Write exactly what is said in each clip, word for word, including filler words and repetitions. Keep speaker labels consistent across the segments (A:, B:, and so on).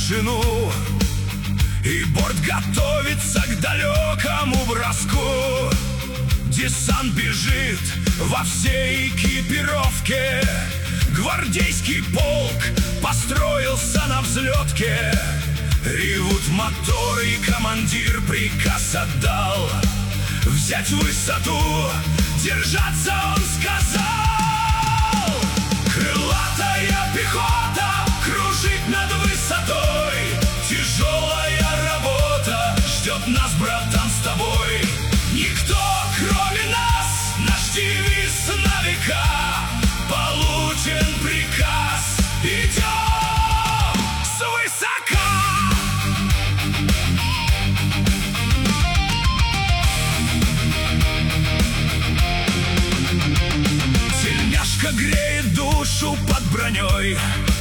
A: тишину, и борт готовится к далекому броску. Десант бежит во всей экипировке, гвардейский полк построился на взлетке. Ревут моторы, и командир приказ отдал взять высоту, держаться он сказал. Крылатая пехота кружит над высотой, тяжелая работа ждет нас, братан, с тобой. Никто, кроме нас, наш девиз на века. Получен приказ, идем свысока. Тельняшка греет душу под броней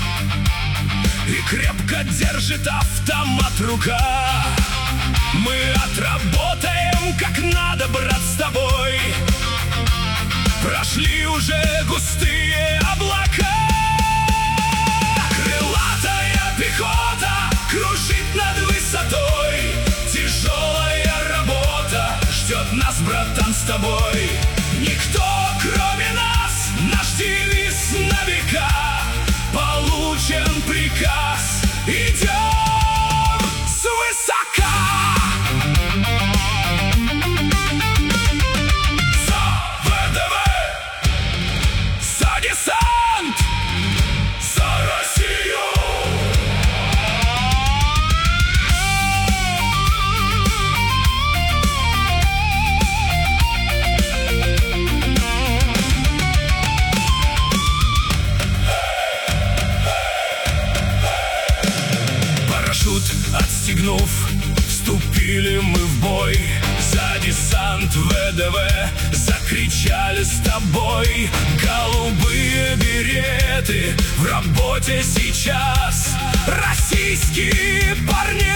A: и крепко держит автомат рука. Мы отработаем как надо, брат, с тобой. Прошли уже густые облака. Крылатая пехота кружит над высотой, тяжелая работа ждет нас, братан, с тобой. Никто, кроме нас, наш девиз на века. Получен приказ, идем свысока. Десант за Россию! Парашют отстегнув, вступили мы в бой. За десант ВДВ закричали с тобой. Голубые береты в работе сейчас. Российские парни